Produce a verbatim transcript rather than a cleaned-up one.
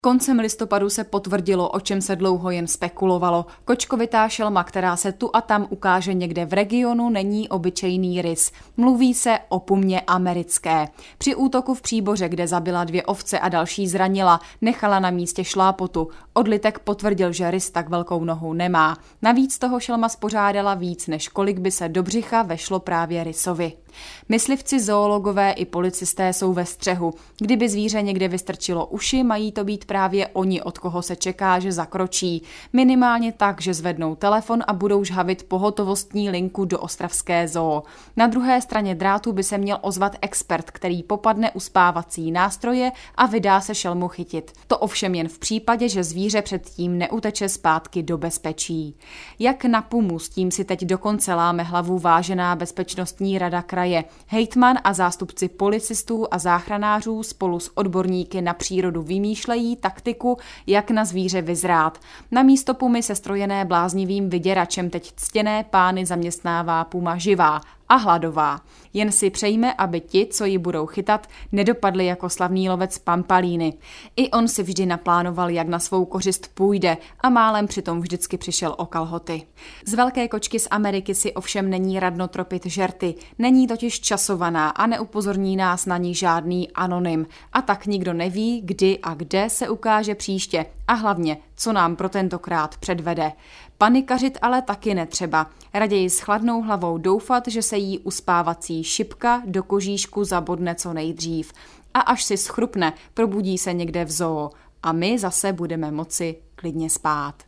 Koncem listopadu se potvrdilo, o čem se dlouho jen spekulovalo. Kočkovitá šelma, která se tu a tam ukáže někde v regionu, není obyčejný rys. Mluví se o pumě americké. Při útoku v Příboře, kde zabila dvě ovce a další zranila, nechala na místě šlápotu. Odlitek potvrdil, že rys tak velkou nohu nemá. Navíc toho šelma spořádala víc, než kolik by se do břicha vešlo právě rysovi. Myslivci, zoologové i policisté jsou ve střehu. Kdyby zvíře někde vystrčilo uši, mají to být právě oni, od koho se čeká, že zakročí. Minimálně tak, že zvednou telefon a budou žhavit pohotovostní linku do ostravské zoo. Na druhé straně drátu by se měl ozvat expert, který popadne uspávací nástroje a vydá se šelmu chytit. To ovšem jen v případě, že zvíře předtím neuteče zpátky do bezpečí. Jak na pumu, s tím si teď dokonce láme hlavu vážená bezpečnostní rada kraje. Hejtman a zástupci policistů a záchranářů spolu s odborníky na přírodu vymýšlejí taktiku, jak na zvíře vyzrát. Na místo pumy sestrojené bláznivým vyděračem teď ctěné pány zaměstnává puma živá a hladová. Jen si přejme, aby ti, co ji budou chytat, nedopadli jako slavný lovec Pampalíny. I on si vždy naplánoval, jak na svou kořist půjde a málem přitom vždycky přišel o kalhoty. Z velké kočky z Ameriky si ovšem není radno tropit žerty. Není totiž časovaná a neupozorní nás na ní žádný anonym. A tak nikdo neví, kdy a kde se ukáže příště a hlavně, co nám pro tentokrát předvede. Panikařit ale taky netřeba. Raději s chladnou hlavou doufat, že se jí uspávací šipka do kožíšku zabodne co nejdřív. A až si schrupne, probudí se někde v zoo. A my zase budeme moci klidně spát.